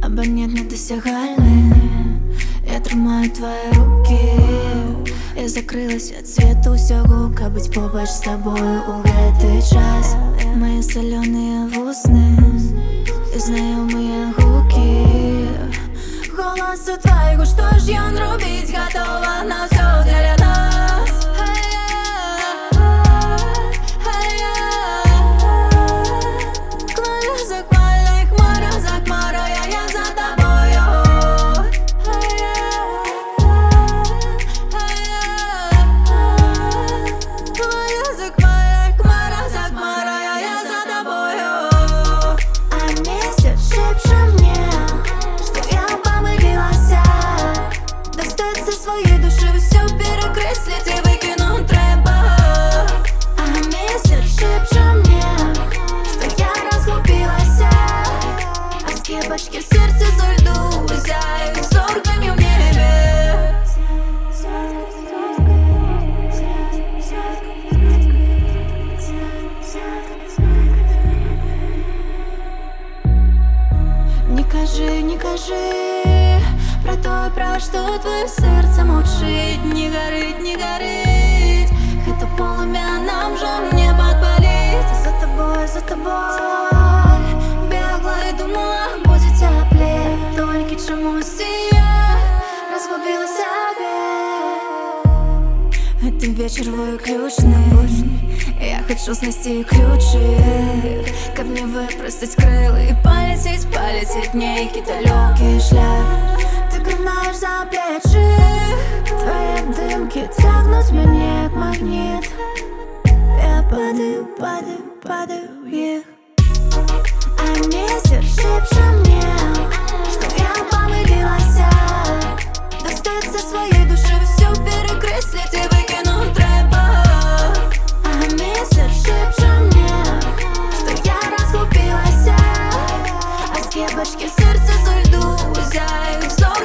або нет недосягальны. Я тримаю твои руки. Я закрылась від світу всього, каб бить побач з тобою у гэтый час. Мої солені вусни і знайомі гуки. Голосу твоего, что ж ён робіць, готова на все для нас. За хмарою, я за тобою. За хмарою, я за тобою. А месяц шепчет мне, что я помилилась. Достаться своей души, все перекреслить и выкинуть треба. А месяц шепчет мне, что я разгубилась. А скрепочки в сердце за льду зяют зорками в небе. Не кажи про то, про что твое сердце мовчить. Не горить, не горить, это полумя нам же не подпалить. За тобой бегла и думала, будет теплее. Только чомусь я разгубилась опять. Этот вечер выключный. Я хочу снести ключи, как мне выпростать крылья и полететь в некий далекий шлях. Ты гнаешь за плечи, твои дымки тягнут меня как магнит. Я падаю вверх. А месяц шепчет мне, что я помилилась. Достаться своей души, все перекреслить и выкинуть треба. А месяц шепчет мне, что я разгубилась. А скрепочки в сердце за льду зяют.